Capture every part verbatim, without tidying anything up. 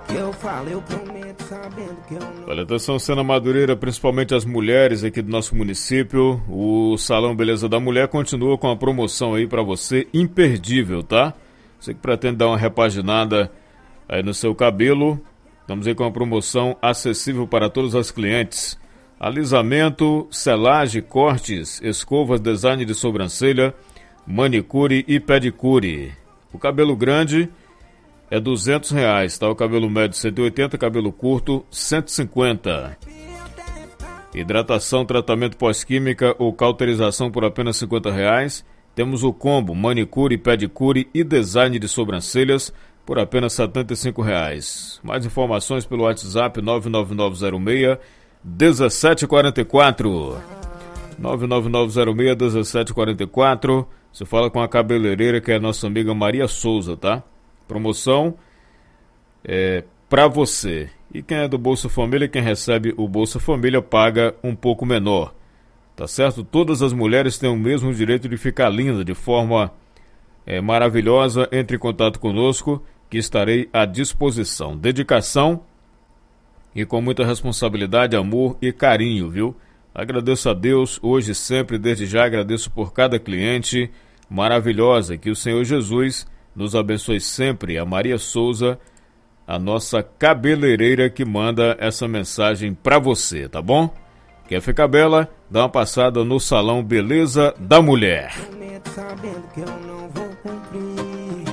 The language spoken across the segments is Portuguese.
Eu falo, eu prometo, sabendo que eu não... Olha, atenção, Sena Madureira, principalmente as mulheres aqui do nosso município. O Salão Beleza da Mulher continua com a promoção aí pra você, imperdível, tá? Você que pretende dar uma repaginada aí no seu cabelo, estamos aí com uma promoção acessível para todos os clientes. Alisamento, selagem, cortes, escovas, design de sobrancelha, manicure e pedicure. O cabelo grande é duzentos reais, tá? O cabelo médio cento e oitenta, cabelo curto cento e cinquenta. Hidratação, tratamento pós-química ou cauterização por apenas cinquenta reais. Temos o combo manicure, pedicure e design de sobrancelhas por apenas setenta e cinco reais. Mais informações pelo WhatsApp nove nove nove zero seis um sete quatro quatro. nove nove nove zero seis um sete quatro quatro. Você fala com a cabeleireira, que é a nossa amiga Maria Souza, tá? Promoção é para você. E quem é do Bolsa Família, quem recebe o Bolsa Família, paga um pouco menor. Tá certo? Todas as mulheres têm o mesmo direito de ficar linda, de forma é, maravilhosa. Entre em contato conosco, que estarei à disposição. Dedicação e com muita responsabilidade, amor e carinho, viu? Agradeço a Deus hoje e sempre, desde já agradeço por cada cliente maravilhosa. Que o Senhor Jesus nos abençoe sempre. A Maria Souza, a nossa cabeleireira, que manda essa mensagem pra você, tá bom? Quer ficar bela? Dá uma passada no Salão Beleza da Mulher. Sabendo que eu não vou cumprir.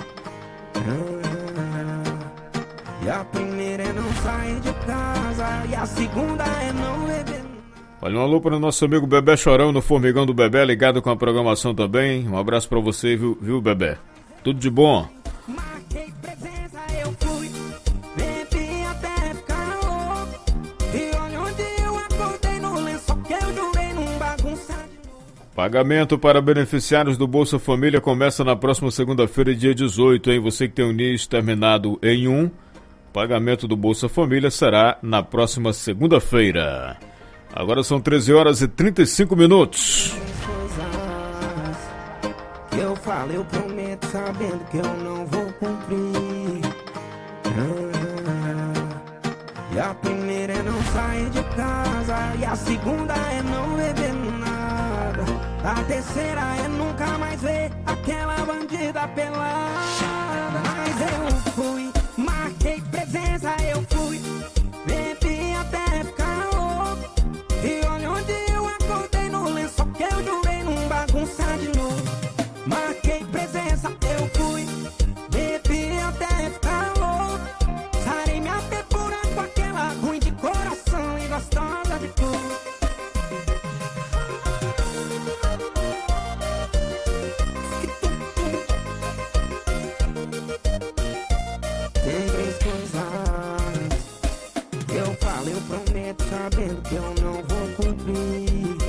Ah, e a primeira é não sair de casa, e a segunda é não beber. Olha, um alô para o nosso amigo Bebé Chorão, no Formigão do Bebé, ligado com a programação também. Um abraço para você, viu, viu, Bebé? Tudo de bom. Marquei presença, eu fui, bebi até ficar louco. E olha onde eu acordei no lençol que eu jurei num bagunçado. Pagamento para beneficiários do Bolsa Família começa na próxima segunda-feira, dia dezoito, hein? Você que tem o N I S terminado em um, pagamento do Bolsa Família será na próxima segunda-feira. Agora são treze horas e trinta e cinco minutos. Eu falo, eu prometo, sabendo que eu não vou cumprir. Ah, e a primeira é não sair de casa, e a segunda é não beber nada. A terceira é nunca mais ver aquela bandida pelada. Mas eu fui, marquei presença, eu fui, bebi até ficar louco. E olha onde eu acordei no lençol que eu jurei num bagunçar de novo. Marquei presença, eu fui, bebi até ficar louco. Sarei minha pepura com aquela ruim de coração e gostosa de cor. Tem três coisas, eu falo, eu prometo, sabendo que eu não vou cumprir.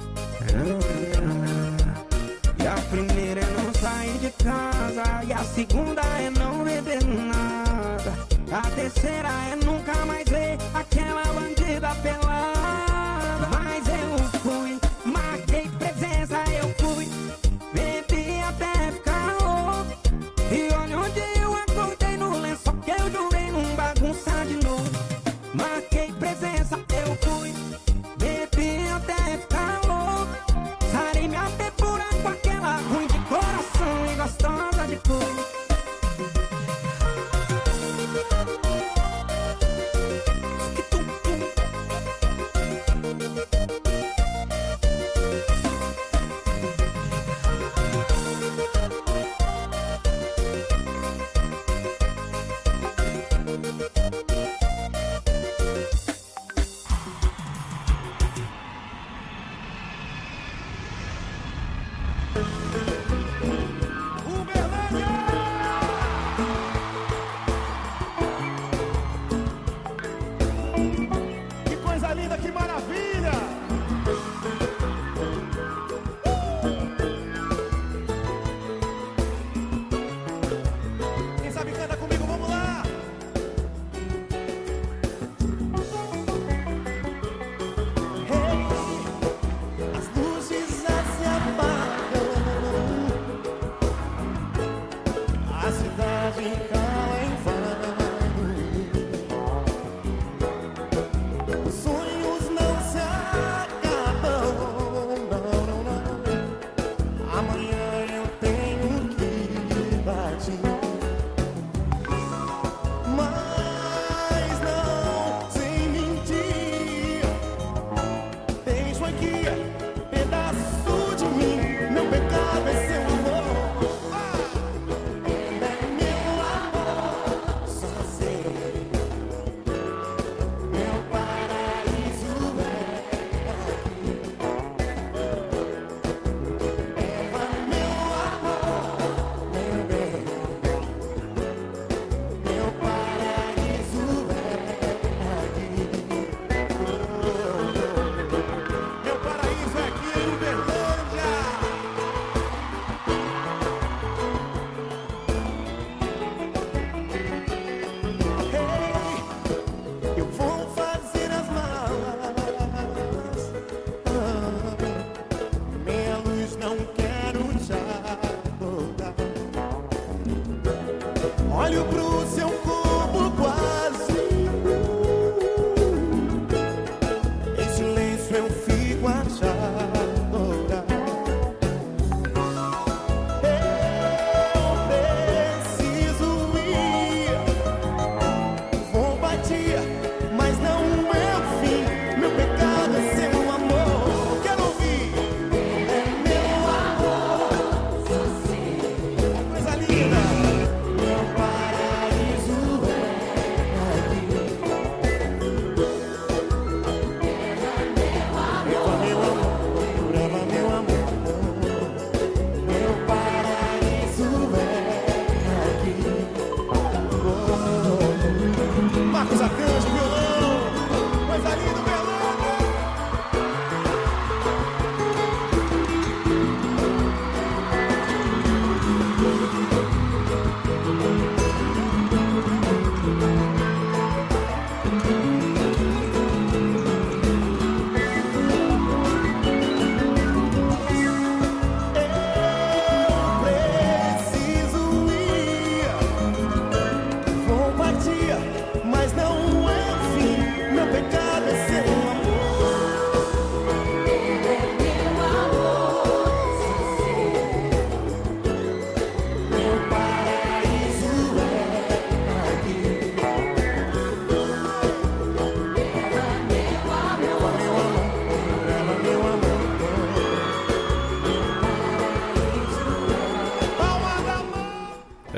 Ah, e a primeira é não sair de casa, e a segunda é não beber nada. A terceira é nunca mais ver aquela bandida pelada. Mas eu fui, marquei presença, eu fui, bebi até ficar louco. E olha onde eu acordei no lençol que eu jurei num bagunçar de novo. Marquei presença, eu fui, bebi até ficar louco. Sarei minha pepura com aquela ruim de coração e gostosa de cor.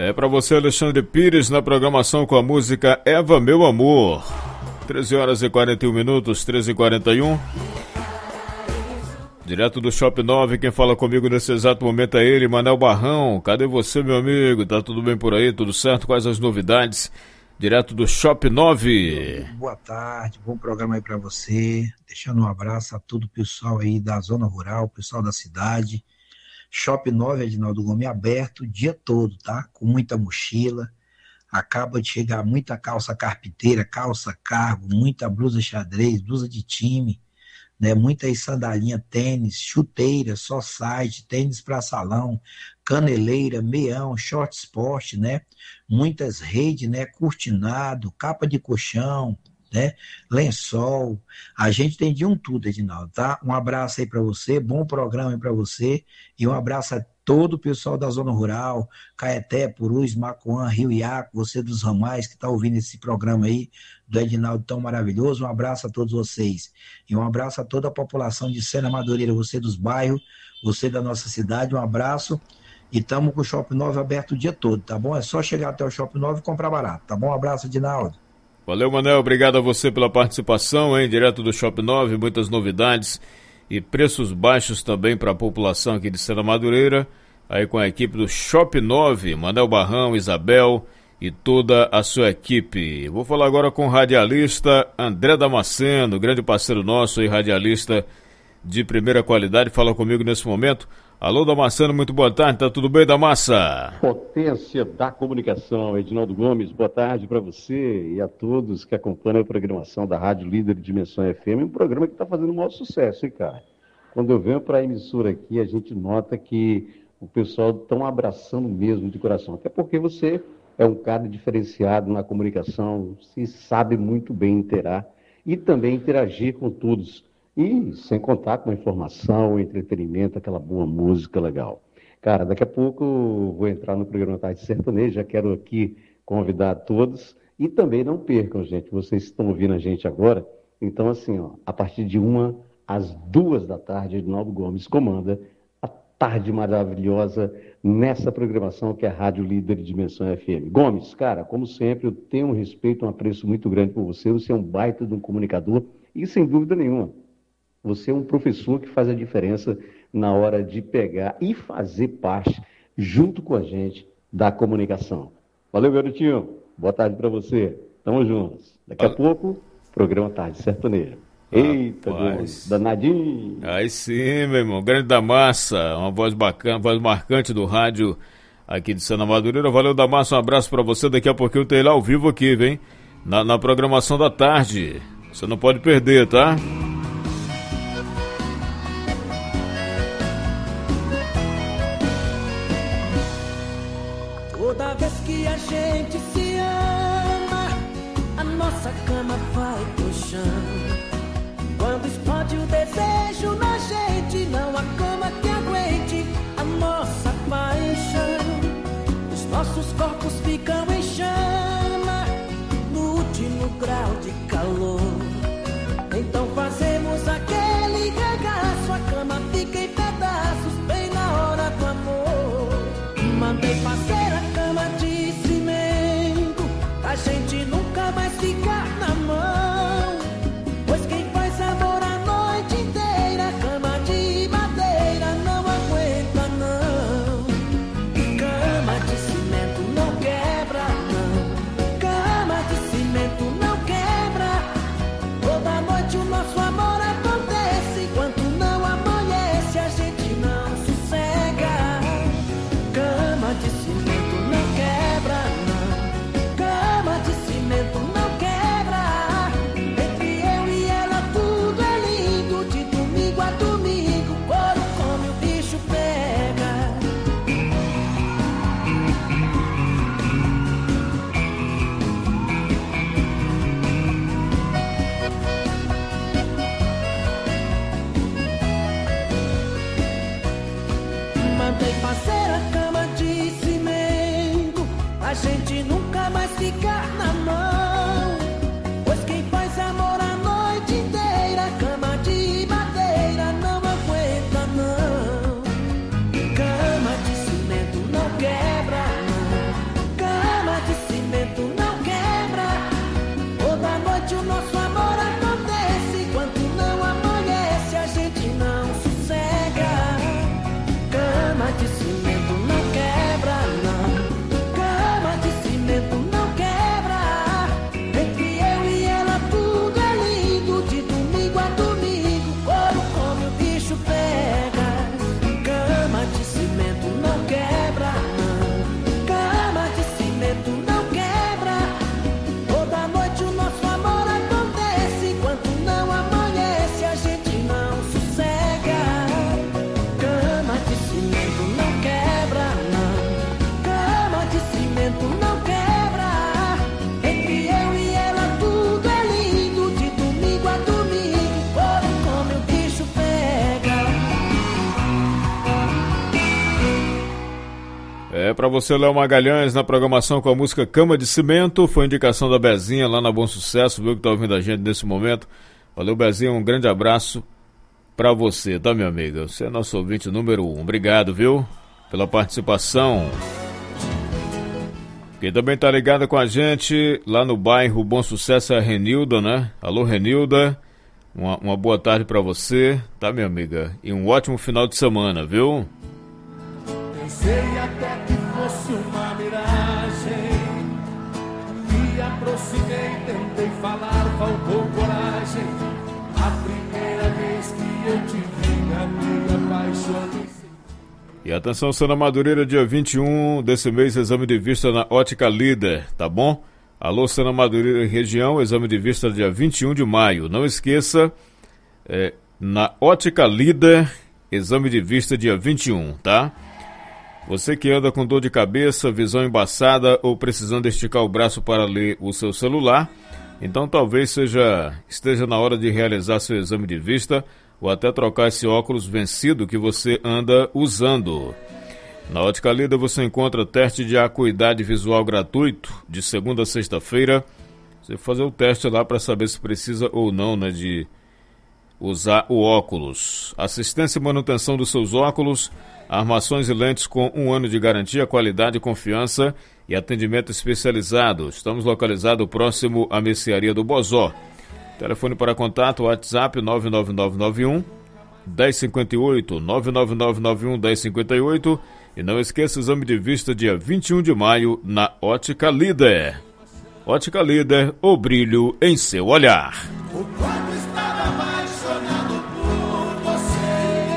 É pra você, Alexandre Pires, na programação com a música Eva Meu Amor. treze horas e quarenta e um minutos, treze e quarenta e um. Direto do Shop nove, quem fala comigo nesse exato momento é ele, Manel Barrão. Cadê você, meu amigo? Tá tudo bem por aí? Tudo certo? Quais as novidades? Direto do Shop nove. Boa tarde, bom programa aí pra você. Deixando um abraço a todo o pessoal aí da zona rural, pessoal da cidade. Shop nove, Edinaldo Gomes, aberto o dia todo, tá? Com muita mochila. Acaba de chegar muita calça carpinteira, calça cargo, muita blusa xadrez, blusa de time, né? Muita sandalinha, tênis, chuteira, só site, tênis para salão, caneleira, meião, short sport, né? Muitas redes, né? Cortinado, capa de colchão, né? Lençol. A gente tem de um tudo, Edinaldo, tá? Um abraço aí para você, bom programa aí para você e um abraço a todo o pessoal da zona rural, Caeté, Purus, Macoan, Rio Iaco, você dos ramais que está ouvindo esse programa aí do Edinaldo tão maravilhoso. Um abraço a todos vocês e um abraço a toda a população de Sena Madureira, você dos bairros, você da nossa cidade, um abraço. E estamos com o Shop nove aberto o dia todo, tá bom? É só chegar até o Shop nove e comprar barato, tá bom? Um abraço, Edinaldo. Valeu, Manel, obrigado a você pela participação, hein? Direto do Shop nove, muitas novidades e preços baixos também para a população aqui de Sena Madureira, aí com a equipe do Shop nove, Manel Barrão, Isabel e toda a sua equipe. Vou falar agora com o radialista André Damasceno, grande parceiro nosso aí, radialista de primeira qualidade, fala comigo nesse momento. Alô, Damasceno, muito boa tarde, tá tudo bem, Damassa? Potência da comunicação, Edinaldo Gomes, boa tarde para você e a todos que acompanham a programação da Rádio Líder de Dimensão F M, um programa que está fazendo um maior sucesso, hein, cara? Quando eu venho para a emissora aqui, a gente nota que o pessoal está abraçando mesmo de coração, até porque você é um cara diferenciado na comunicação, se sabe muito bem interar e também interagir com todos. E sem contar com a informação, o entretenimento, aquela boa música legal. Cara, daqui a pouco vou entrar no programa Tarde Sertaneja, já quero aqui convidar a todos. E também não percam, gente, vocês estão ouvindo a gente agora. Então, assim, ó, a partir de uma às duas da tarde, Edinaldo Gomes comanda a tarde maravilhosa nessa programação que é a Rádio Líder de Dimensão F M. Gomes, cara, como sempre, eu tenho um respeito, um apreço muito grande por você. Você é um baita de um comunicador e, sem dúvida nenhuma, você é um professor que faz a diferença na hora de pegar e fazer parte, junto com a gente, da comunicação. Valeu, garotinho. Boa tarde para você. Tamo juntos. Daqui a ah. pouco, programa Tarde Sertaneja. Eita, Deus, danadinho. Aí sim, meu irmão. Grande Damassa, uma voz bacana, voz marcante do rádio aqui de Sena Madureira. Valeu, Damassa. Um abraço para você. Daqui a pouquinho tem lá ao vivo aqui, vem? Na, na programação da tarde. Você não pode perder, tá? Toda vez que a gente se ama, a nossa cama vai pro chão. Quando explode o desejo na gente, não há cama que aguente a nossa paixão. Os nossos corpos ficam em chama, no último grau de calor. Então fazemos aquele regaço, a cama fica em pedaços, bem na hora do amor. Mandei fazer a cama de cimento, a gente nunca mais ficar na mão, pois quem faz amor a noite inteira, cama de madeira não aguenta não. Cama de cimento não quebra não. É para você, Léo Magalhães, na programação com a música Cama de Cimento. Foi indicação da Bezinha lá na Bom Sucesso, viu, que tá ouvindo a gente nesse momento. Valeu, Bezinha, um grande abraço para você, tá, minha amiga? Você é nosso ouvinte número um. Obrigado, viu, pela participação. Quem também tá ligada com a gente lá no bairro Bom Sucesso é a Renilda, né? Alô, Renilda. Uma, uma boa tarde para você, tá, minha amiga? E um ótimo final de semana, viu? Pensei até que fosse uma miragem, me aproximei, tentei falar, faltou coragem. A primeira vez que eu te vi, me apaixonei. E atenção, Sana Madureira, dia vinte e um desse mês, exame de vista na Ótica Líder, tá bom? Alô, Sana Madureira região, exame de vista dia vinte e um de maio. Não esqueça, é, na Ótica Líder, exame de vista dia vinte e um, tá? Você que anda com dor de cabeça, visão embaçada ou precisando esticar o braço para ler o seu celular, então talvez seja, esteja na hora de realizar seu exame de vista ou até trocar esse óculos vencido que você anda usando. Na Ótica Líder você encontra teste de acuidade visual gratuito de segunda a sexta-feira. Você fazer o teste lá para saber se precisa ou não, né, de usar o óculos. Assistência e manutenção dos seus óculos, armações e lentes com um ano de garantia, qualidade, confiança e atendimento especializado. Estamos localizados próximo à Mercearia do Bozó. Telefone para contato, WhatsApp nove nove nove nove um, um zero cinco oito, nove nove nove nove um, um zero cinco oito. E não esqueça o exame de vista dia vinte e um de maio na Ótica Líder. Ótica Líder, o brilho em seu olhar. O quarto estava apaixonado por você.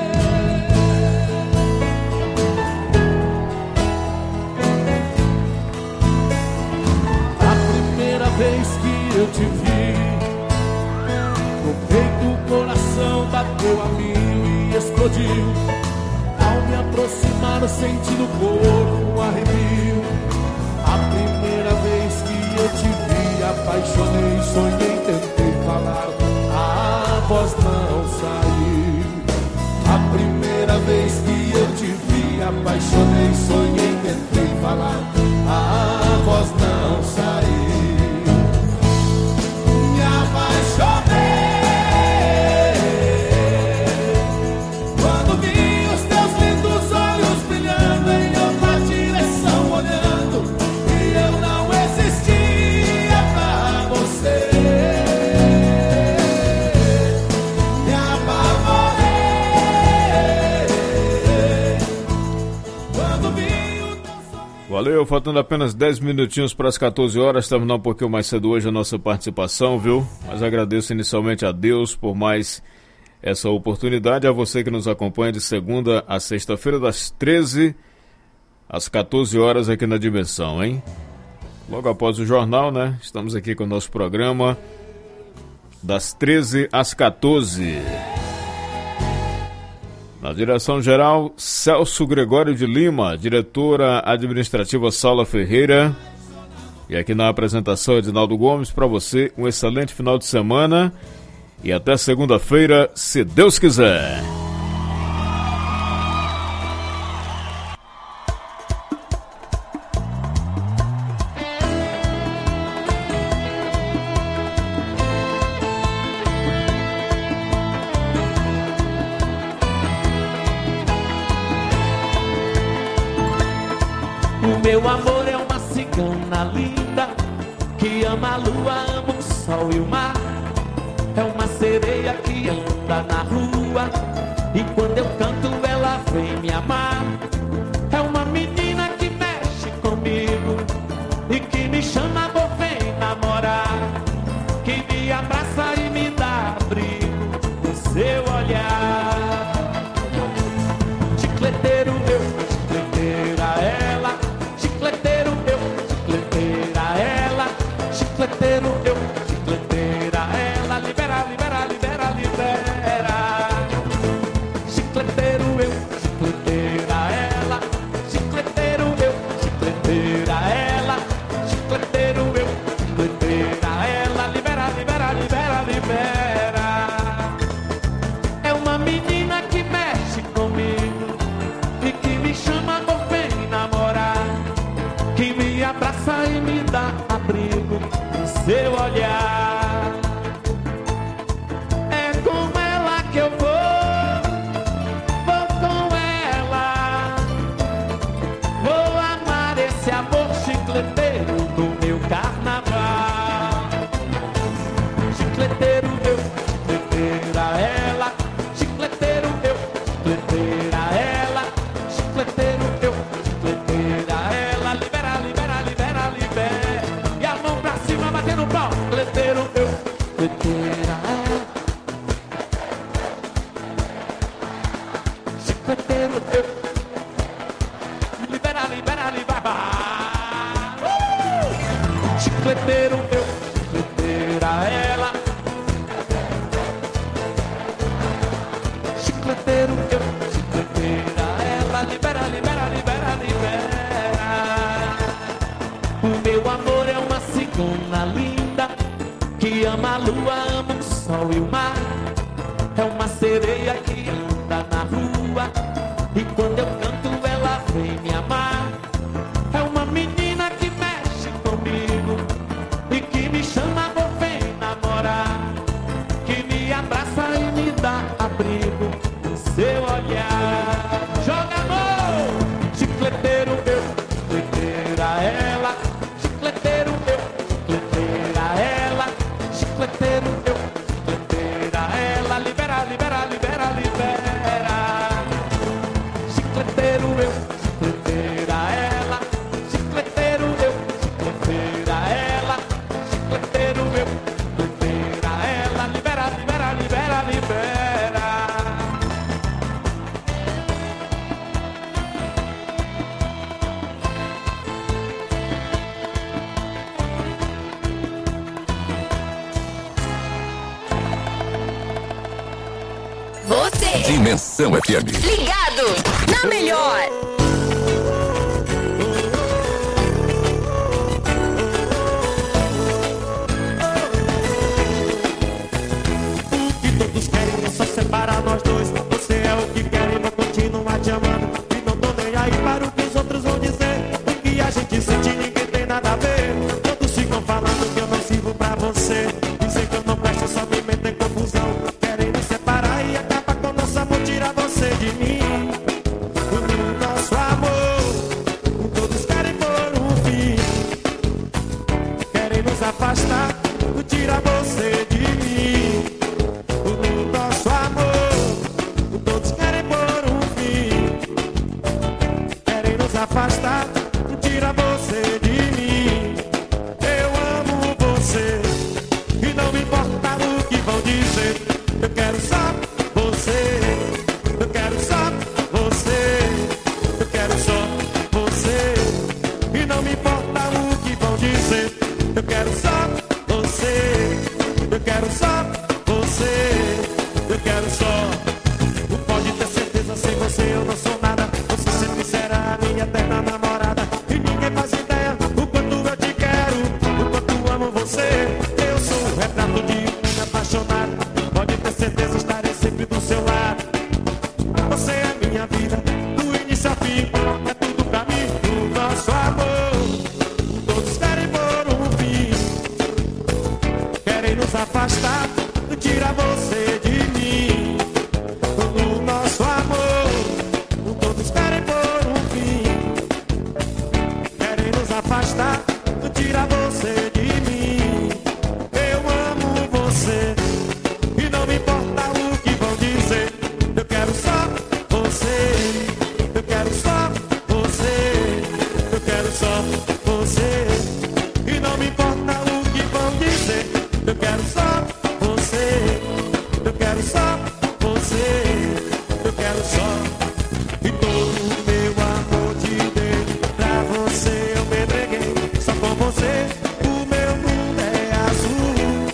A primeira vez que eu te vi, no peito o coração bateu a mil e explodiu. Ao me aproximar, senti no corpo um arrepio. A primeira vez que eu te vi, apaixonei, sonhei, tentei falar, a voz não saiu. A primeira vez que eu te vi, apaixonei, sonhei, tentei falar, a voz não saiu. Me apaixonei. Valeu, faltando apenas dez minutinhos para as quatorze horas, terminar um pouquinho mais cedo hoje a nossa participação, viu? Mas agradeço inicialmente a Deus por mais essa oportunidade, a você que nos acompanha de segunda a sexta-feira, das treze às quatorze horas aqui na Dimensão, hein? Logo após o jornal, né? Estamos aqui com o nosso programa das treze às quatorze. Na direção geral, Celso Gregório de Lima, diretora administrativa Saula Ferreira. E aqui na apresentação, Edinaldo Gomes, para você um excelente final de semana e até segunda-feira, se Deus quiser. Meu amor é uma cigana linda, que ama a lua, ama o sol e o mar. É uma sereia que anda na rua, e quando eu canto ela vem me amar. É uma menina que mexe comigo, e que me chama, vou vem namorar. Que me abraça e me dá abrigo no seu olhar. Chicleteiro meu, chicleteira ela. Chicleteiro eu, chicleteira ela. Chicleteiro eu, chicleteira ela. Libera, libera, libera, libera. Chicleteiro eu, chicleteira ela. Chicleteiro eu, chicleteira ela. Chicleteiro eu, chicleteira ela. Libera, libera, libera, libera. É uma menina que mexe comigo e que me chama, vou vem namorar. olhar. É com ela que eu vou, vou com ela. Vou amar esse amor chicleteiro do meu carnaval. Chicleteiro eu, chicleteira ela. Chicleteiro eu, chicleteira ela. Chicleteiro eu, chicleteira ela. Libera, libera, libera, libera. E a mão pra cima batendo pau. Chicleteiro eu, chicleteira ela. Chicleteiro eu. Libera, libera, libera. Uh! Chicleteiro eu, chicleteira ela. Chicleteiro eu, chicleteira ela. Libera, libera, libera, libera. O meu amor é uma cigana linda que ama a lua, ama o sol e o mar. É uma sereia que anda na rua e quando eu canto ela vem me amar. É uma menina que mexe comigo e que me chama, vou vem namorar. Que me abraça e me dá abrigo no seu olhar. Joga amor, chicleteiro eu, chicleteira ela. Chicleteiro eu, chicleteira ela. Chicleteiro eu, chicleteira ela. Libera, libera, libera, libera. Chicleteiro eu, chicleteira ela. Chicleteiro eu, chicleteira ela. Chicleteiro eu, chicleteira ela. Libera, libera, libera, libera. Você, Dimensão F M. ligado na melhor. O que todos querem é só separar nós dois. Você é o que quer e vou continuar te amando. E não tô nem aí para o que os outros vão dizer. O que a gente sente ninguém tem nada a ver. Todos ficam falando que eu não sirvo pra você. Dizem que eu não presto, só me metem confusão. Querem nos separar e acabar com nosso amor, tirar você de mim. O nosso amor, todos querem pôr um fim. Querem nos afastar, tirar você de mim. O nosso amor, todos querem pôr um fim. Querem nos afastar, tirar você de mim. Eu amo você e não me importa o que vão dizer. Eu quero só você. Eu quero só você. Eu quero só você e não me importa o que vão dizer. Eu quero só você. Eu quero só você. Eu quero só. Pode ter certeza, sem você eu não sou nada. Você sempre será a minha eterna namorada. E ninguém faz ideia o quanto eu te quero, o quanto amo você. Eu sou o retrato de um menino apaixonado. Pode ter certeza, estarei sempre do seu lado. Você é minha vida, do início ao fim. É tudo pra mim, o nosso amor. Todos querem pôr um fim. Querem nos afastar, tirar você de mim. O nosso amor, todos querem pôr um fim. Querem nos afastar, tirar você de mim. Eu amo você e não me importa o que vão dizer. Eu quero só você. Eu quero só você. Eu quero só você e não me importa o que vão dizer. Eu quero só você. Eu quero só você. Eu quero só. E todo o meu amor te dei. Pra você eu me entreguei. Só com você o meu mundo é azul.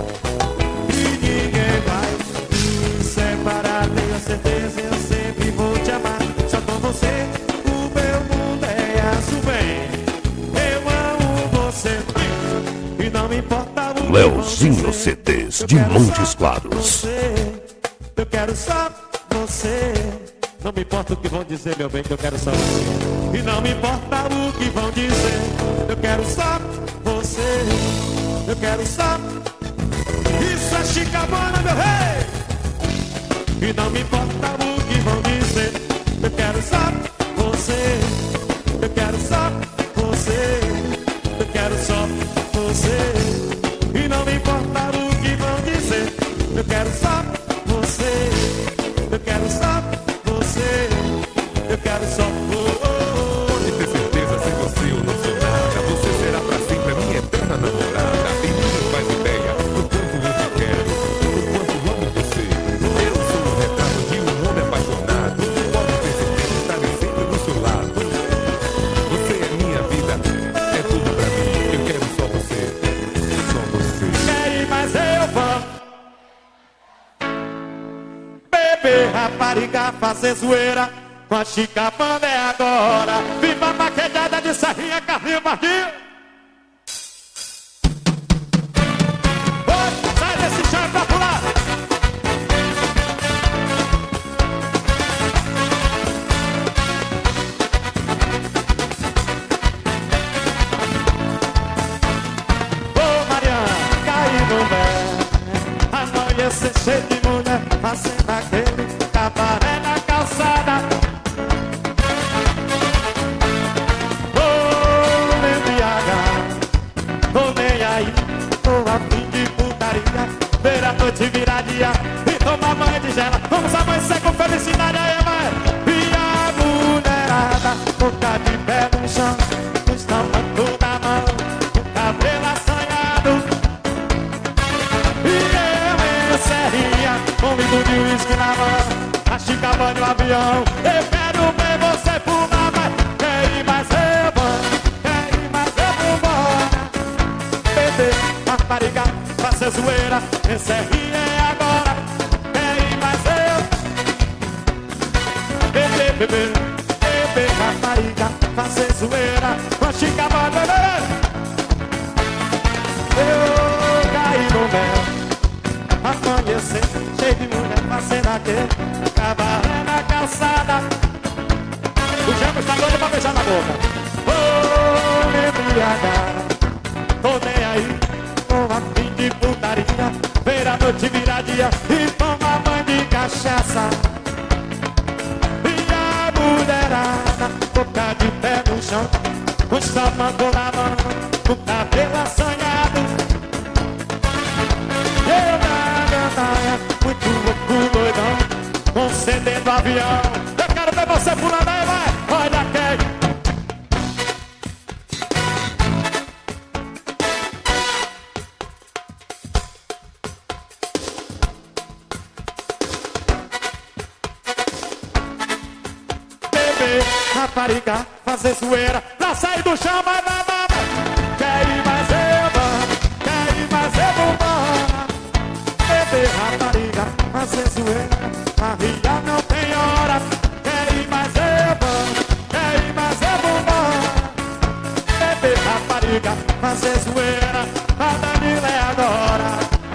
E ninguém vai me separar. Tenho certeza, eu sempre vou te amar. Só com você o meu mundo é azul. Bem, eu amo você e não me importa o que vão Leozinho dizer. C Ds Eu de quero Montes só Claros. você. Eu quero só você. Não me importa o que vão dizer, meu bem, que eu quero só você. E não me importa o que vão dizer. Eu quero só você. eu quero só. Isso é Chicabana, meu rei. E não me importa o que vão dizer. Eu quero só você. Eu quero só você. Eu quero só você. E não me importa o que vão dizer. Eu quero só você. Eu quero só você. Eu quero só você. Pode ter certeza, sem você eu não sou nada. Você será pra sempre a minha eterna namorada. E ninguém faz ideia do quanto eu te quero, do quanto amo você. Eu sou o retrato de um homem apaixonado. Pode ter certeza, estarei sempre do seu lado. Você é minha vida, é tudo pra mim. Eu quero só você, só você. Quer ir, mas eu vou. Beber, rapariga, fazer zoeira. Com a Chicabana é agora. Viva a maquejada de Serrinha, Carlinhos Marquinhos. Oi, sai desse chão pra pular. Ô, Mariana, cai no pé. Amanhecer cheio de mulher, fazendo aquele cabaré na calçada. Ver a noite virar dia e tomar banho de gela. Vamos amanhecer com felicidade aí, vai. E a mulherada toca de pé no chão, com o tamanho na mão, com o cabelo assanhado. E eu em Serrinha, com um litro de uísque na mão, a Chicabana no avião. Eu quero ver você pular, mas quer ir mais eu vou, quer ir mais eu vou. Beber, rapariga, fazer zoeira. Esse é agora, quer ir mais eu. Bebê, bebê, bebê, rapariga, fazer zoeira. Com a Chicabana, bebê. Eu caí no mel, amanhecer, cheio de mulher, fazendo aquele cabaré na calçada. O Jambo está doido pra beijar na boca. Vou me embriagar, tô nem aí, tô a fim de putaria. Ver a noite virar dia e tomar banho de cachaça. E a mulherada tocar de pé no chão, com os tamancos na mão, com o cabelo assanhado. Eu na gandaia, muito louco, doidão, com C D do avião. Eu quero ver você pulando aí, vai, olha quem. Rapariga, fazer zoeira, pra sair do chão, vai, vai, vai. Quer ir mais eu vou, quer ir mais eu vou. Beber, rapariga, fazer zoeira, a ria não tem hora. Quer ir mais eu vou, quer ir mais eu vou. Beber, rapariga, fazer zoeira, a Danila é agora.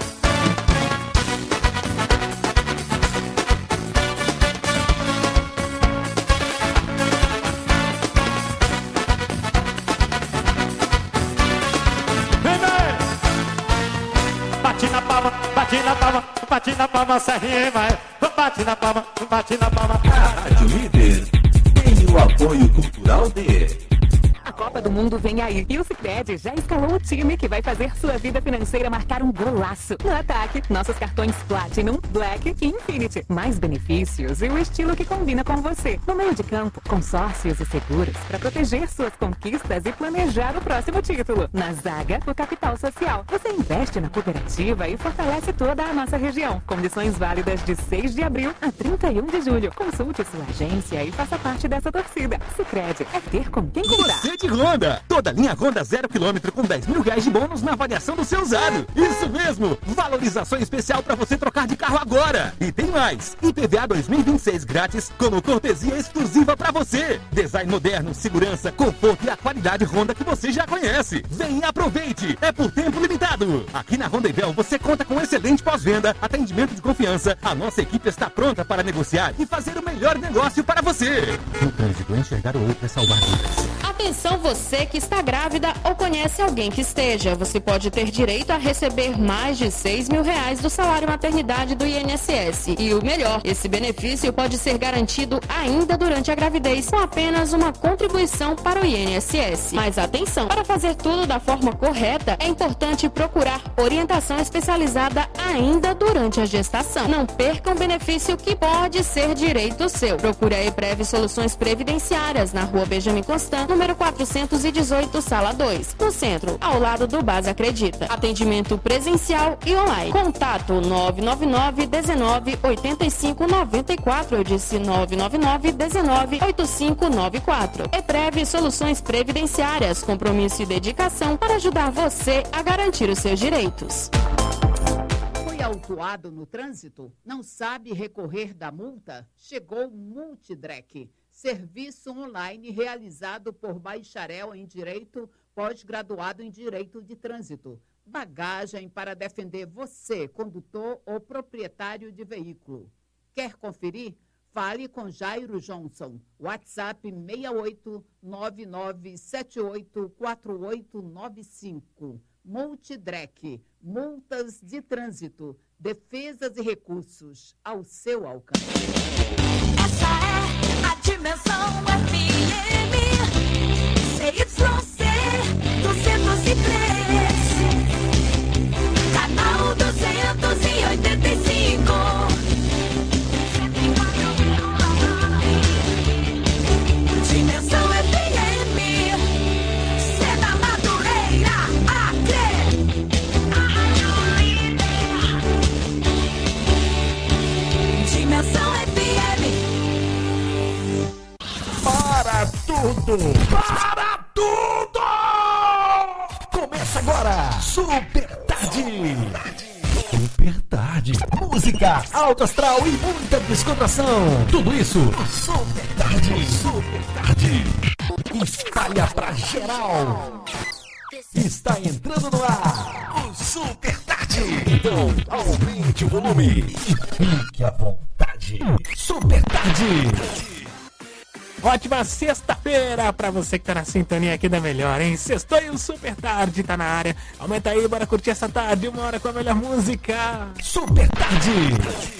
Bate na palma, bate na palma, bate na palma, Serrinha, vai. Bate na palma, bate na palma. A Rádio Líder tem o apoio cultural de... A Copa do Mundo vem aí e o Sicredi já escalou o time que vai fazer sua vida financeira marcar um golaço. No ataque, nossos cartões Platinum, Black e Infinity. Mais benefícios e o estilo que combina com você. No meio de campo, consórcios e seguros para proteger suas conquistas e planejar o próximo título. Na zaga, o capital social. Você investe na cooperativa e fortalece toda a nossa região. Condições válidas de seis de abril a trinta e um de julho. Consulte sua agência e faça parte dessa torcida. Sicredi é ter com quem cobrar. De Honda. Toda linha Honda zero quilômetro com dez mil reais de bônus na avaliação do seu usado. Isso mesmo! Valorização especial para você trocar de carro agora. E tem mais! I P V A dois mil e vinte e seis grátis como cortesia exclusiva para você. Design moderno, segurança, conforto e a qualidade Honda que você já conhece. Vem e aproveite! É por tempo limitado. Aqui na Honda Ivel você conta com excelente pós-venda, atendimento de confiança. A nossa equipe está pronta para negociar e fazer o melhor negócio para você. No trânsito, enxergar o outro é salvar vidas. Atenção, Atenção você que está grávida ou conhece alguém que esteja. Você pode ter direito a receber mais de seis mil reais do salário maternidade do I N S S. E o melhor, esse benefício pode ser garantido ainda durante a gravidez com apenas uma contribuição para o I N S S. Mas atenção, para fazer tudo da forma correta, é importante procurar orientação especializada ainda durante a gestação. Não perca um benefício que pode ser direito seu. Procure a EPREV Soluções Previdenciárias na Rua Benjamin Constant, número quatrocentos e dezoito, sala dois, no centro, ao lado do Base Acredita. Atendimento presencial e online. Contato nove nove nove, dezenove, oitenta e cinco, noventa e quatro. Eu disse nove nove nove, dezenove, oitenta e cinco, noventa e quatro. EPREV Soluções Previdenciárias. Compromisso e dedicação para ajudar você a garantir os seus direitos. Foi autuado no trânsito? Não sabe recorrer da multa? Chegou o Multidrec, serviço online realizado por bacharel em Direito, pós-graduado em Direito de Trânsito. Bagagem para defender você, condutor ou proprietário de veículo. Quer conferir? Fale com Jairo Johnson. WhatsApp seis oito nove nove sete oito quatro oito nove cinco. Multidrec, multas de trânsito, defesas e recursos ao seu alcance. Essa é a Dimensão F M, C Y C duzentos e três, canal duzentos e oitenta e cinco. Dimensão F M, Seda Madureira, Acre. Dimensão F M. Para tudo! Para tudo! Começa agora! Super Tarde! Super Tarde! Música, alto astral e muita descontração! Tudo isso no Super Tarde! Super Tarde! Espalha pra geral! Está entrando no ar o Super Tarde! Então aumente o volume e fique à vontade! Super Tarde! Ótima sexta-feira pra você que tá na sintonia aqui da melhor, hein? Sextou e o Super Tarde tá na área. Aumenta aí, bora curtir essa tarde, uma hora com a melhor música. Super Tarde!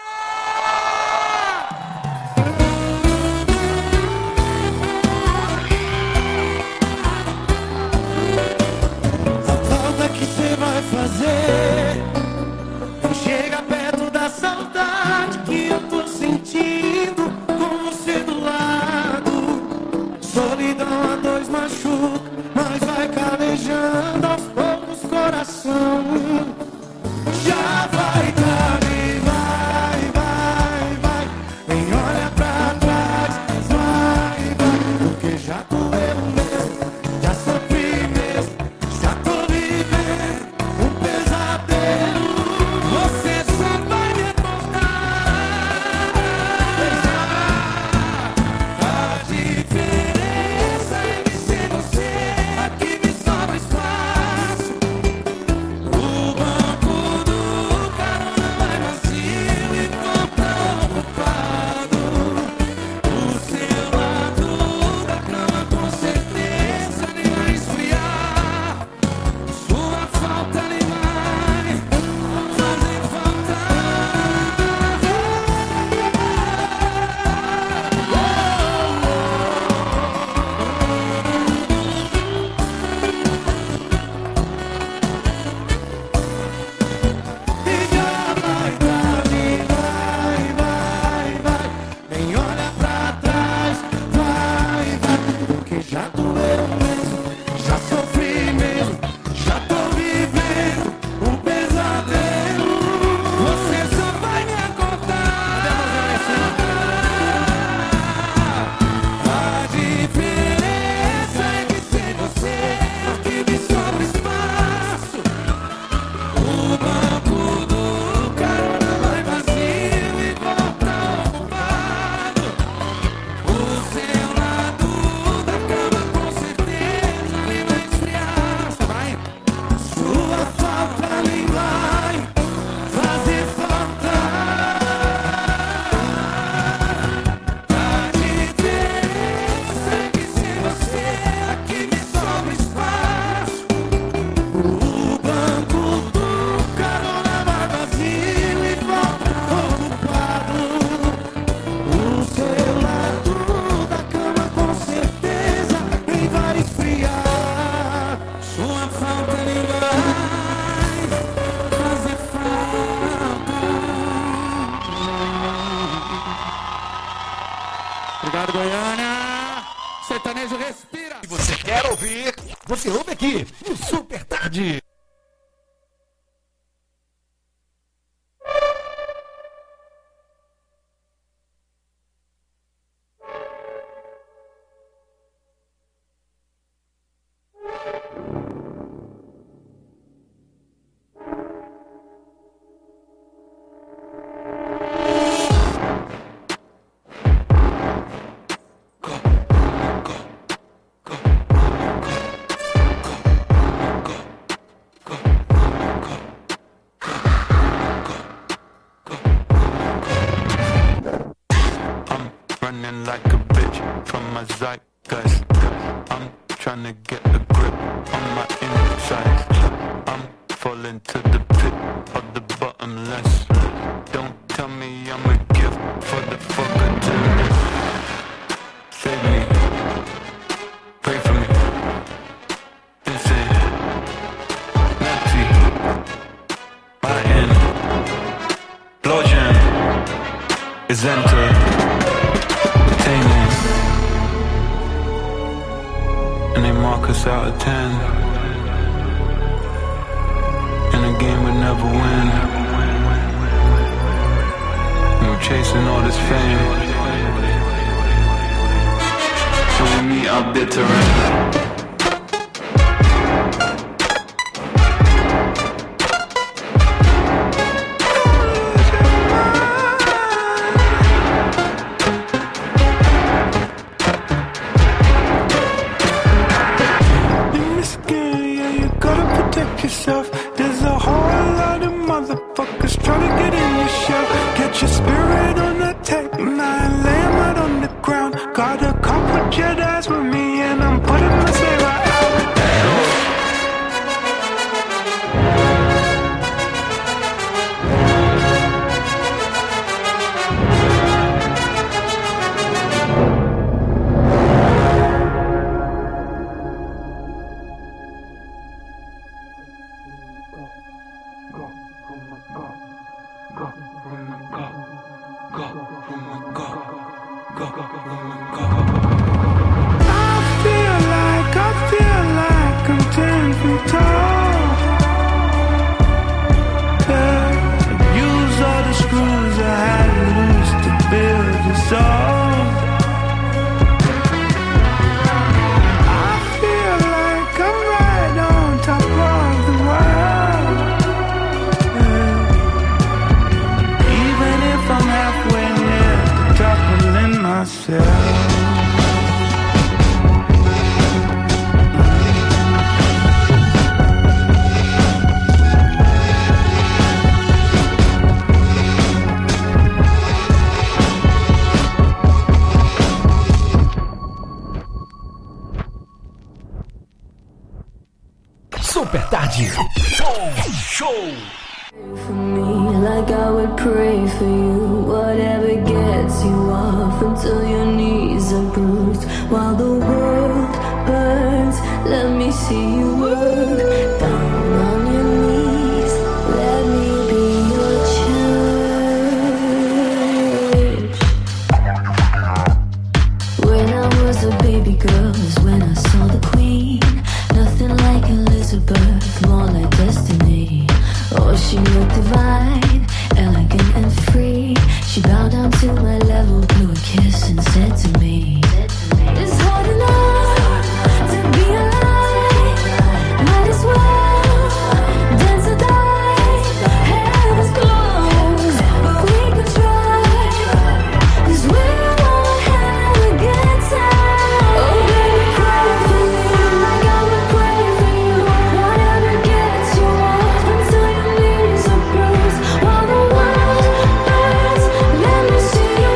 Vai fazer chega perto da saudade que eu tô sentindo com você do lado. Solidão a dois machuca, mas vai calejando aos poucos coração. Já vai tarde, vai, vai, vai. Nem olha pra trás, vai, vai. Porque já tô eu mesmo, já sofri mesmo, já tô vivendo um pesadelo. Obrigado, Goiânia. Sertanejo respira. Se você quer ouvir, você ouve aqui no Super Tarde. Running like a bitch from my zeitgeist. I'm trying to get a grip on my inside. I'm falling to the pit of the bottomless. Don't tell me I'm a gift for the fucker to save me. Pray for me. Insane. Nazi. My end. Explosion is enter. And they mark us out of ten. In a game we never win. And we're chasing all this fame. So we meet our bitter end. There's a whole lot of motherfuckers trying to get in your shell. Get your spirit on attack, and I ain't laying right on the ground. Got a couple Jedis with me, and I'm putting my slave right out. Super Tarde. Show! Show! For me, like I would pray for you. Whatever gets you off until your knees are bruised. While the world burns, let me see you work. Down on your knees, let me be your church. When I was a baby girl is when I saw the queen. Nothing like Elizabeth, more like destiny. Oh, she looked divine, elegant and free. She bowed down to my level, blew a kiss and said to me, it's hard enough to be alive. Might as well dance or die. Heaven's closed, but we could try. 'Cause we won't have a good time. Oh, baby, cry for me like I would pray for you. Whatever gets you off until your knees are bruised. While the world burns, let me see you.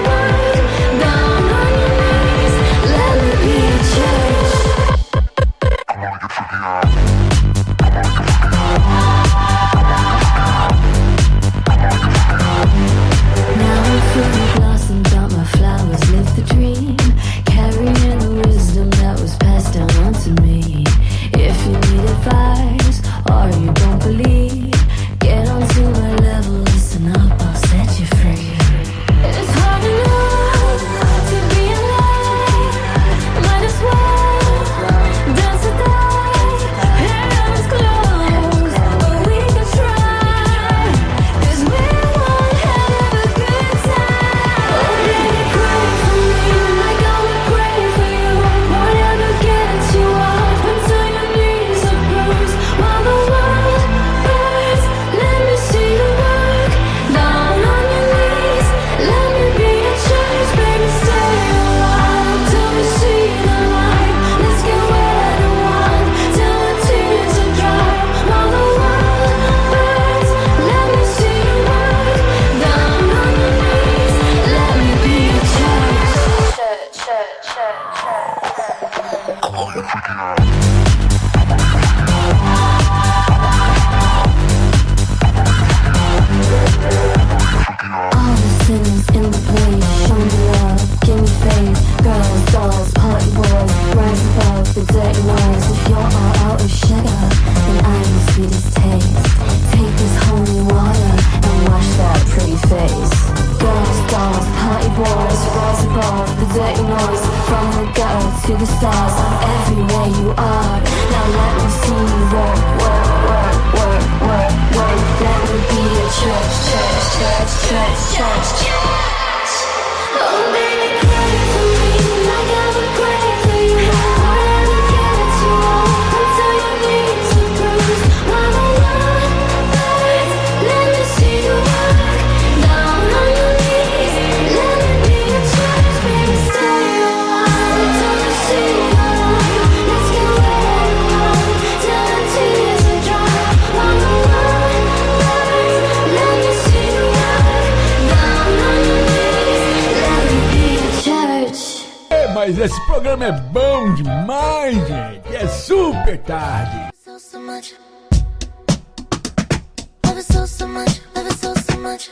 it's church. Oh baby, pray for me like I would pray for you. Whatever gets you on until your knees are bruised. While the world burns, let me see you walk down on your knees. Let it be a church, baby, stay a while until you see your light. Let's get where you are till the tears are dry. While the world burns, let me see you walk down on your knees. Let it be a church. É, mas esse programa é bom demais, gente. É super tarde. So, so much. Love it so, so much. Love it so, so much.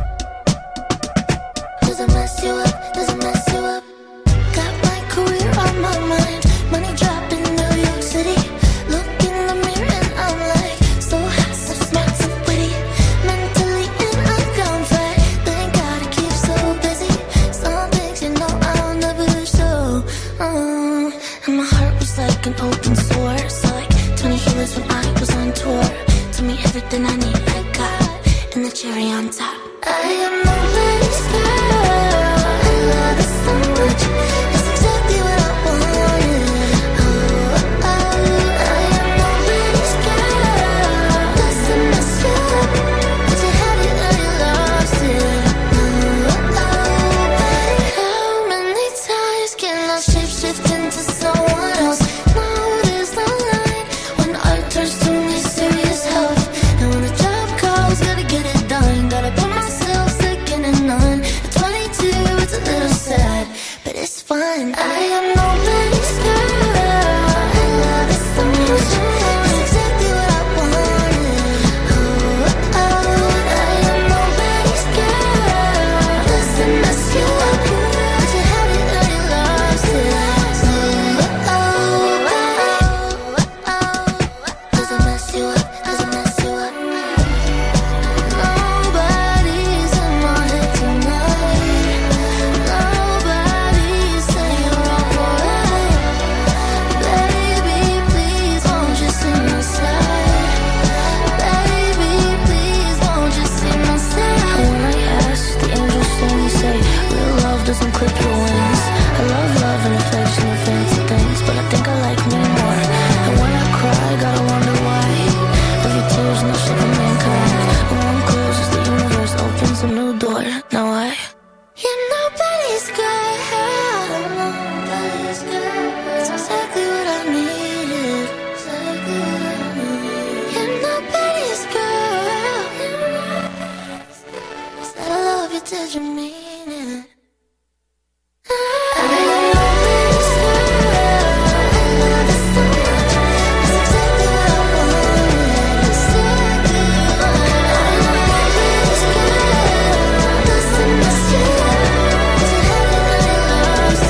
Does it mess you up? Does it mess you up? Got my career on my mind. Money drop in New York City. Look in the mirror and I'm like, so hot, so smart, so witty. Mentally in a gunfight. Thank God I keep so busy. Some things you know I'll never show. Oh, and my heart was like an open sore. So like twenty healers when I was on tour. Told me everything I need, I got. And the cherry on top. I am nobody's girl. I love it so much. It's exactly what I wanted. Oh, oh, I am nobody's girl. Doesn't mess you up, but you had it or you lost it. Oh, oh, how many times can I shapeshift into someone else? Now there's no line when art turns to mysterious help. And when the job calls, gotta get it done. Gotta put myself second to none. At twenty-two, it's a little sad, but it's fun. I am nobody's girl. I love it so much. It's exactly what I wanted. Oh, oh, I am nobody's girl. Doesn't mess you up, but you had it or you lost it. Oh, oh, oh, oh. Does it mess you up? Does it mess you up? Nobody's in my head tonight. Nobody's saying wrong or right. Baby, please won't you see my side? Baby, please won't you see my side? When I ask, the angels sing and say, real love doesn't clip your wings. I love love and affection and fancy things, but I think I like me more. And when I cry, gotta wonder why. Every tear's no shit for mankind. When one closes, the universe opens a new door. Now I, you're nobody's girl. Nobody's girl. It's exactly what I needed. Exactly what I needed. You're nobody's girl. Said I love you, did you mean it? I am nobody's girl. I love you so much. It's exactly what I wanted. Exactly what I am nobody's girl. Doesn't mess you up, but you had it or you lost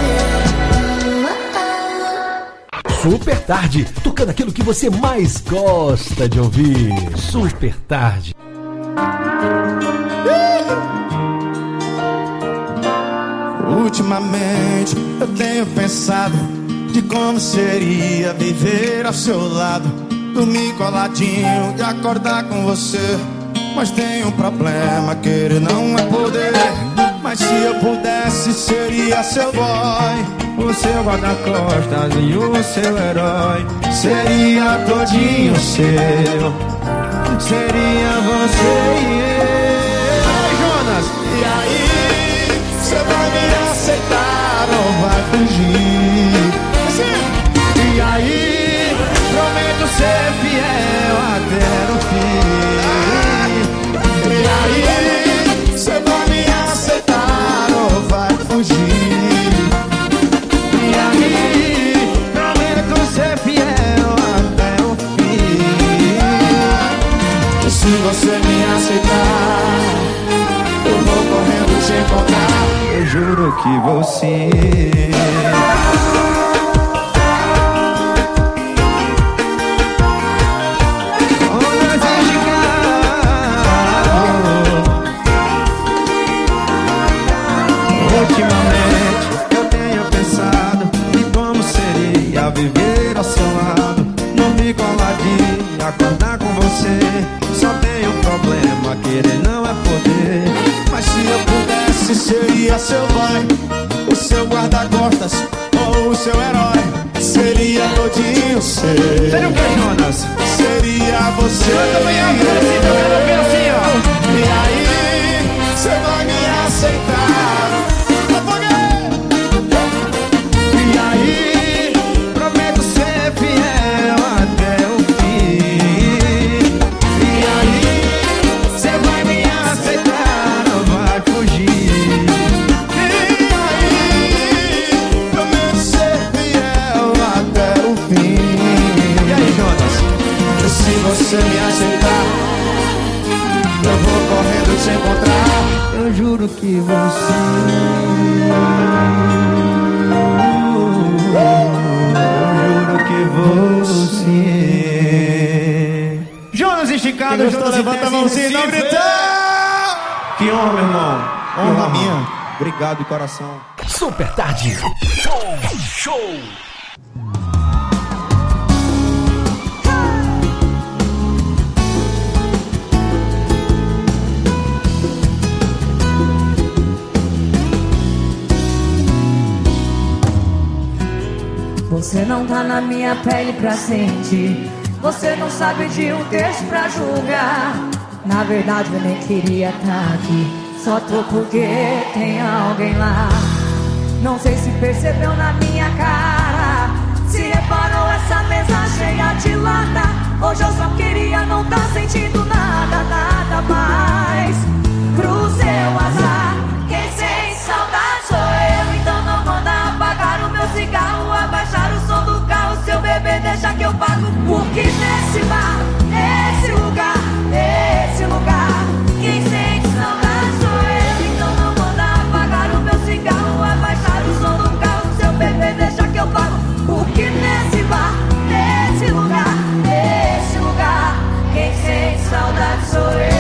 it. Oh, oh. Super tarde, tocando aquilo que você mais gosta de ouvir. Super tarde. Ultimamente eu tenho pensado de como seria viver ao seu lado, dormir coladinho e acordar com você. Mas tem um problema, querer não é poder. Mas se eu pudesse seria seu boy, o seu guarda-costas e o seu herói. Seria todinho seu, seria você e eu. Ai, Jonas, e aí? Você vai me aceitar ou vai fugir? E aí, prometo ser fiel até no fim. E aí, você vai me aceitar ou vai fugir? E aí, prometo ser fiel até o fim. E se você me aceitar, eu vou correndo te encontrar. Eu juro que vou sim. Ultimamente eu tenho pensado em como seria viver ao seu lado, dormir coladinho, acordar com você. Só tem um problema, querer não é poder. Mas se seria seu pai, o seu guarda-costas ou o seu herói. Seria todinho seu. Seria o que, Jonas? Seria você. Eu também assim, eu quero assim, ó. E aí, você vai me aceitar? E aí, prometo ser fiel até o fim. E aí, você vai me aceitar, não vai fugir. E aí, prometo ser fiel até o fim. E aí, Jonas? Se você me aceitar, eu vou correndo te encontrar. Eu juro que você. Eu juro que você. Jonas esticado, Jonas levanta a mãozinha e não gritar. Que honra, meu irmão. Honra minha. Obrigado de coração. Super Tarde. Show, show. Você não tá na minha pele pra sentir. Você não sabe de um texto pra julgar. Na verdade eu nem queria tá aqui. Só tô porque tem alguém lá. Não sei se percebeu na minha cara. Se reparou essa mesa cheia de lata. Hoje eu só queria não tá sentindo nada, nada mais. Pro seu azar, quem sente saudade sou eu. Então não manda apagar o meu cigarro, abaixar o som do carro. Seu bebê deixa que eu pago. Porque nesse bar, nesse lugar, nesse lugar, quem sente saudade sou eu. Então não manda apagar o meu cigarro, abaixar o som do carro. Seu bebê deixa que eu pago. Porque nesse bar, nesse lugar, nesse lugar, quem sente saudade sou eu.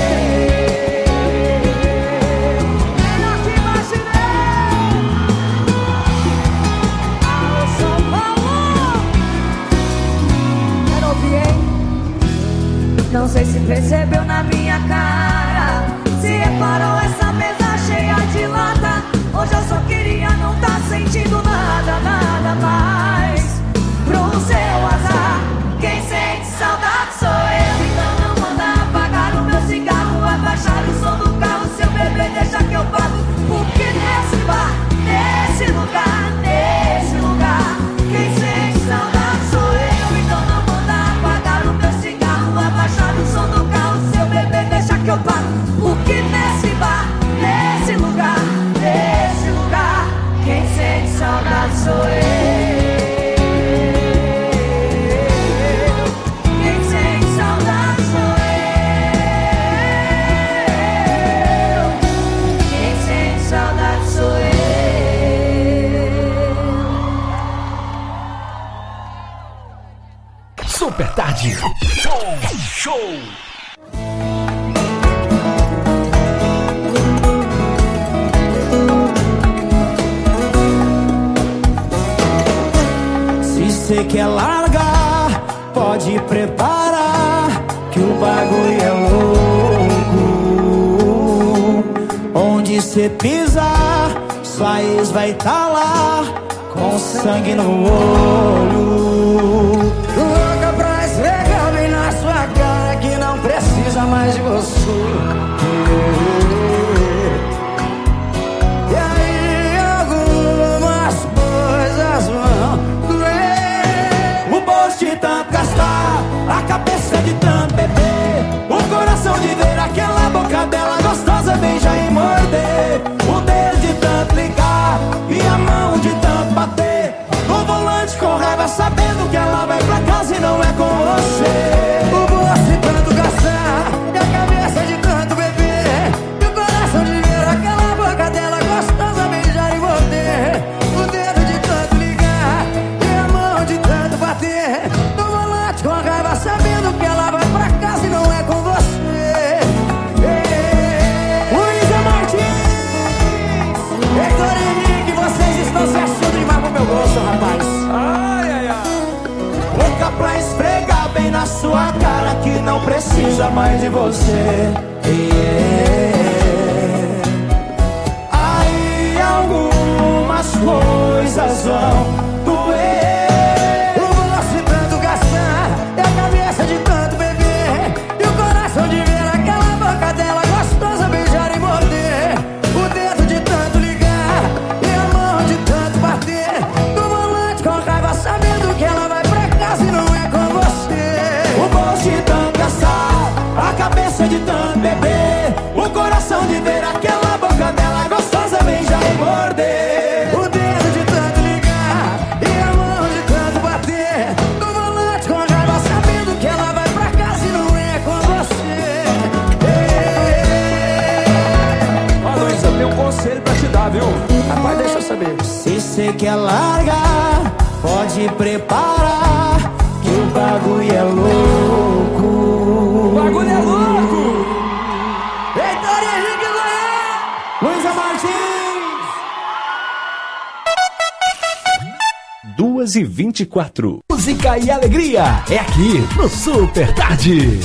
Não sei se percebeu na minha cara. Se reparou essa mesa cheia de lata. Hoje eu só queria não tá sentindo nada, nada mais. Pro seu azar, quem sente saudade sou eu. Então não manda apagar o meu cigarro, abaixar o som do carro. Seu bebê deixa que eu pago. Porque nesse bar, nesse lugar, nesse lugar, quem sente saudade sou eu. Então não manda apagar o meu cigarro, abaixar o som do carro. Seu bebê deixa que eu pago. Porque nesse bar, nesse lugar, nesse lugar, quem sente saudade sou eu. Quem sente saudade sou eu. Quem sente saudade sou eu. Super Tarde. Show, show. Se cê quer largar, pode preparar, que o bagulho é louco. Onde cê pisar, sua ex vai tá lá, com sangue no olho. Louca pra esfregar bem na sua cara, que não precisa mais de você. E aí algumas coisas vão doer. O bolso de tanto gastar, a cabeça de tanto beber, o coração de ver aquela boca dela gostosa beijar e morder, o dedo de tanto ligar e a mão de tanto bater no volante com raiva, sabendo que ela vai pra casa e não é com você. O bolso de tanto gastar, e a cabeça de tanto beber, e o coração de ver aquela boca dela gostosa beijar e morder, o dedo de tanto ligar e a mão de tanto bater no volante com raiva, sabendo que ela vai pra casa e não é com você. Luísa Martins, Heitor Henrique, vocês estão se achando demais pro meu gosto, rapaz. Ai, ai, ai. Louca pra esfregar bem na sua cara, que não precisa mais de você. Yeah. Aí elas vão doer. O bolso de tanto gastar e a cabeça de tanto beber, e o coração de ver aquela boca dela gostosa beijar e morder, o dedo de tanto ligar e a mão de tanto bater no volante com raiva, sabendo que ela vai pra casa e não é com você. O bolso de tanto gastar, a cabeça de tanto beber, o coração de ver aquela boca dela gostosa beijar e morder, o dedo de tanto ligar e a mão de tanto bater no volante com raiva, sabendo que ela vai pra casa e não é com você. Ó, Luísa, tem um conselho pra te dar, viu? Rapaz, deixa eu saber. Se cê quer largar, pode preparar, que o bagulho é louco. O bagulho é louco! Heitor Henrique Goiás, Luísa Martins. duas e vinte e quatro. Música e alegria é aqui no Super Tarde.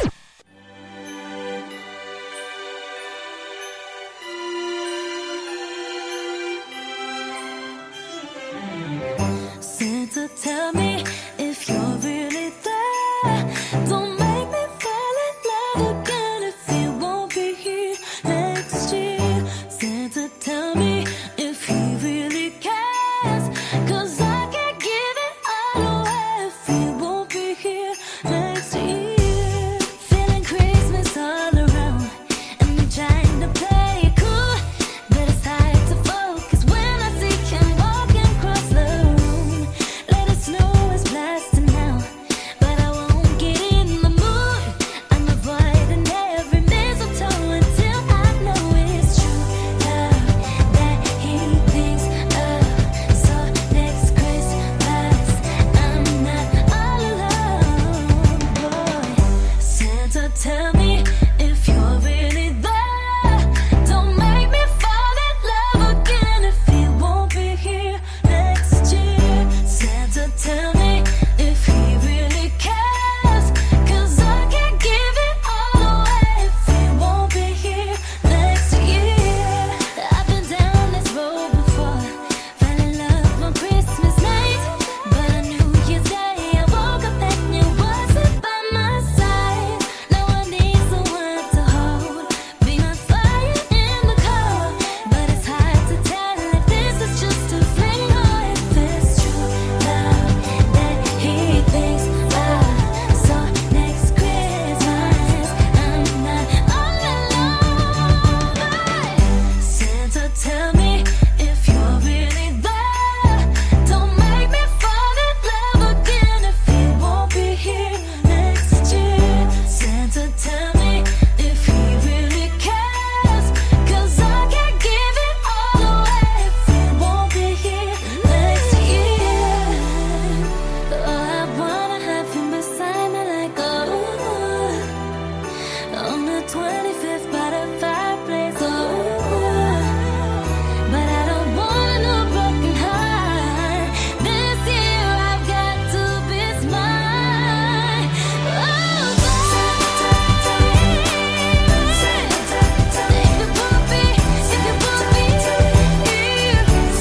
Santa, tell me if you're really there. Don't make me fall in love again if you won't be here next year. Santa, tell me if he really cares, 'cause I can't give it all away if he won't be here next year. Feeling Christmas all around and me trying to play it cool, but it's hard to focus when I see him walking across the room. Let it snow is blasting now, but I won't get in the mood. I'm avoiding every mistletoe until I know it's true love that he thinks of. So next Christmas I'm not all alone, boy. Santa, tell me if you're really there. Don't make me fall in love again if he won't be here next year. Santa, tell me if he really cares, 'cause I can't give it all away if he won't be here next year. I've been down this road before, fell in love on Christmas night, but on New Year's Day I woke up and you wasn't by my side. Now I need someone to hold, be my fire in the cold, but it's hard to tell if this is just a fling or if it's true love that he thinks of. So next Christmas I'm not all alone. Santa, tell me if you're really there. Don't make me fall in love again if he won't be here next year. Santa, tell me if he really cares, 'cause I can't give it all away if he won't be here next year. Oh, I wanna have him beside me like oh, on the twenty-fifth by the fireplace. Oh, but I don't want no broken heart. This year I've got to be smart. Oh, if you won't be, if you won't be here,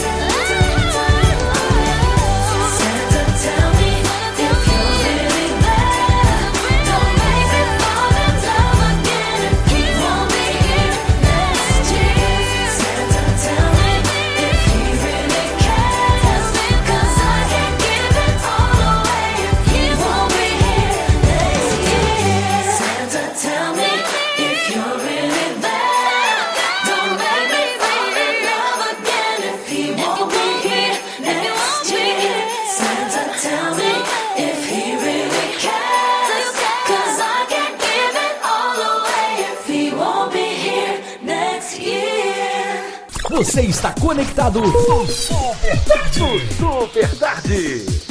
Santa, tell me if you're really there. Don't make me fall in love again if he won't be here next year. Santa, tell me if he really cares, 'cause I can't give it all away if he won't be here next year. Santa, tell me if you're really there. Don't make me fall in love again if he won't be here next year. Santa, tell me if he really cares, 'cause I can't give it all away if he won't be here next year. Você está conectado no Super Tarde. Super Tarde.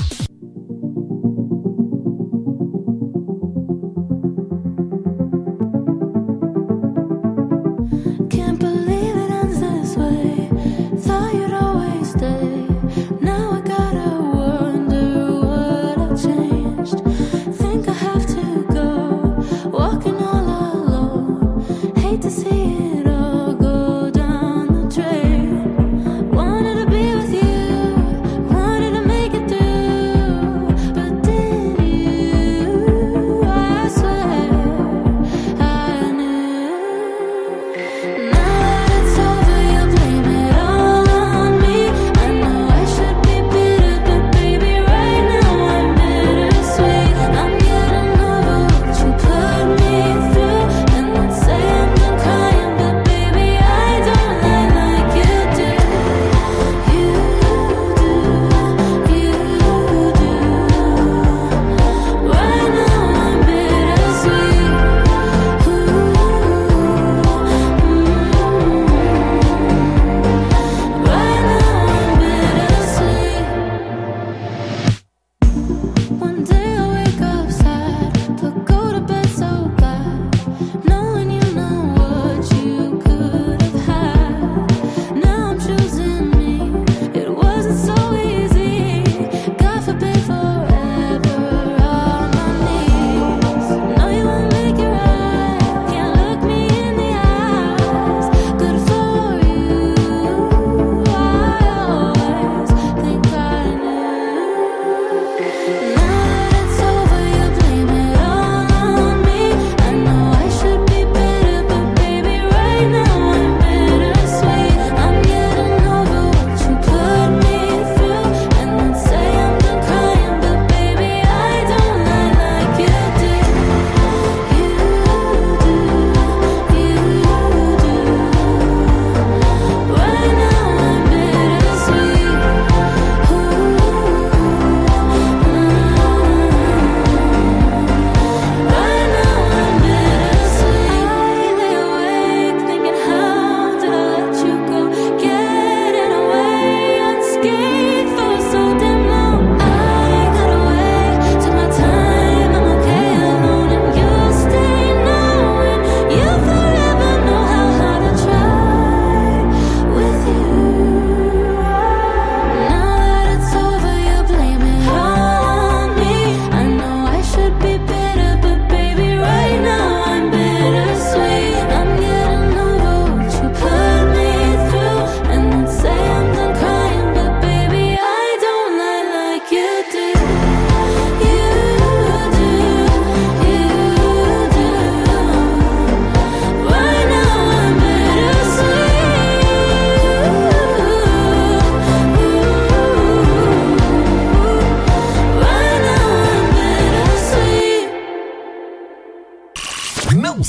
Can't believe it ends this way. Thought you'd always stay. Now I gotta wonder what I changed. Think I have to go, walking all alone. Hate to see it all go down the drain. Wanted to be with you,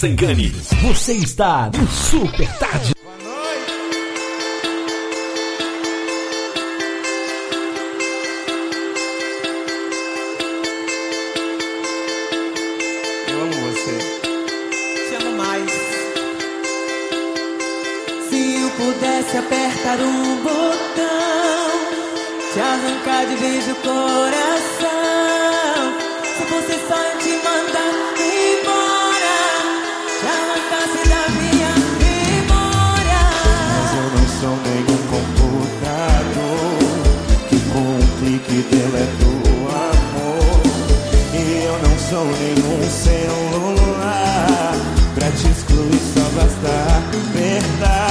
se engane. Você está no Super Tarde. Eu amo você. Te amo mais. Se eu pudesse apertar um botão, te arrancar de vez do coração. Se fosse só eu te mandar embora, te arrancasse da minha memória. Mas eu não sou nenhum computador que com um clique deleta o amor. E eu não sou nenhum celular pra te excluir, só basta verdade.